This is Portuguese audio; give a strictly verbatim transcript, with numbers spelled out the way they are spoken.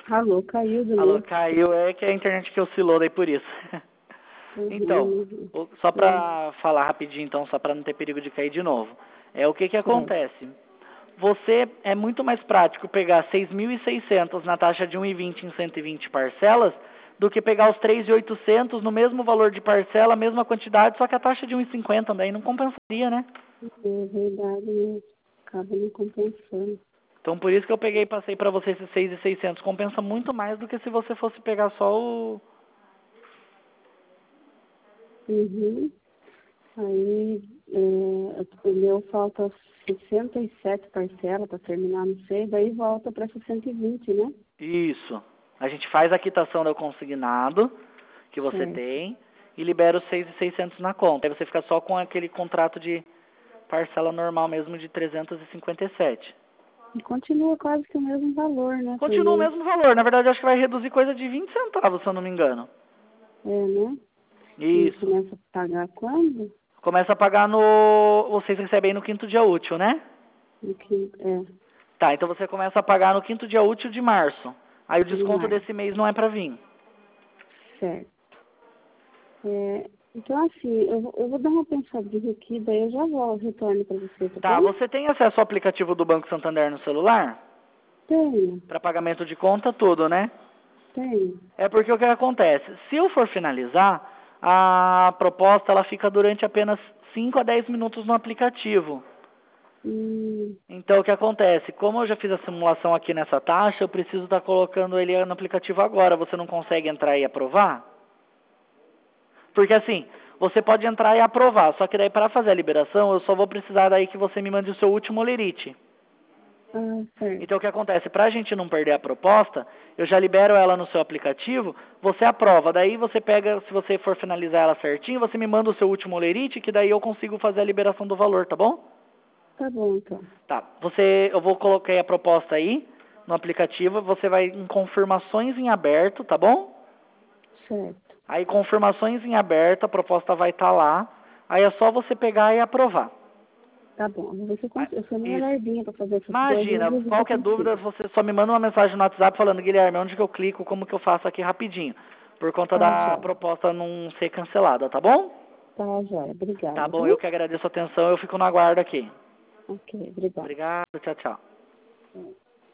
Alô, caiu de Alô, novo. caiu, é que a internet que oscilou daí por isso. Então, Uhum. o- só É, pra falar rapidinho, então, só pra não ter perigo de cair de novo. É o que que certo. acontece? Você é muito mais prático pegar seis mil e seiscentos na taxa de um e vinte em cento e vinte parcelas do que pegar os três mil e oitocentos no mesmo valor de parcela, mesma quantidade, só que a taxa de um e cinquenta daí não compensaria, né? É verdade, né? Acaba não compensando. Então por isso que eu peguei e passei pra você esses seis mil e seiscentos. Compensa muito mais do que se você fosse pegar só o... Uhum. Aí, é, o meu falta sessenta e sete parcelas para terminar no seis, daí volta para sessenta e vinte, né? Isso. A gente faz a quitação do consignado que você Certo. tem e libera os seis mil e seiscentos na conta. Aí você fica só com aquele contrato de parcela normal mesmo de trezentos e cinquenta e sete. E continua quase que o mesmo valor, né, por Continua o mês. mesmo valor. Na verdade, eu acho que vai reduzir coisa de vinte centavos, se eu não me engano. É, né? E Isso. começa a pagar quando? Começa a pagar no... Vocês recebem no quinto dia útil, né? No que, é, Tá, então você começa a pagar no quinto dia útil de março. Aí o de desconto março. desse mês não é pra vir. Certo. É, então, assim, eu, vou- eu vou dar uma pensadinha aqui, daí eu já volto, retorno para você, tá Tá, bom? você tem acesso ao aplicativo do Banco Santander no celular? Tenho, Para pagamento de conta, tudo, né? tenho. É porque o que acontece? Se eu for finalizar, a proposta ela fica durante apenas cinco a dez minutos no aplicativo. Hum, Então, o que acontece? Como eu já fiz a simulação aqui nessa taxa, eu preciso estar colocando ele no aplicativo agora. Você não consegue entrar e aprovar? Porque assim, você pode entrar e aprovar, só que daí para fazer a liberação, eu só vou precisar daí que você me mande o seu último lerite. ah, certo. Então o que acontece? Para a gente não perder a proposta, eu já libero ela no seu aplicativo, você aprova, daí você pega, se você for finalizar ela certinho, você me manda o seu último lerite, que daí eu consigo fazer a liberação do valor, tá bom? Tá bom, então. Tá, você, eu vou colocar a proposta aí no aplicativo, você vai em confirmações em aberto, tá bom? Certo. Aí confirmações em aberto, a proposta vai estar lá, aí é só você pegar e aprovar. Tá bom. Eu vou ver se eu, Ah, cons- eu sou meio isso. lerdinha para fazer essas coisas, eu Imagina, vou ver se eu qualquer dúvida, consigo. você só me manda uma mensagem no WhatsApp falando, Guilherme, onde que eu clico, como que eu faço aqui rapidinho. Por conta Tá, da joia. proposta não ser cancelada, tá bom? Tá, joia. Tá Obrigada, bom, eu viu? que agradeço a atenção, eu fico no aguardo aqui. Ok, obrigada. Obrigado, tchau, tchau. É.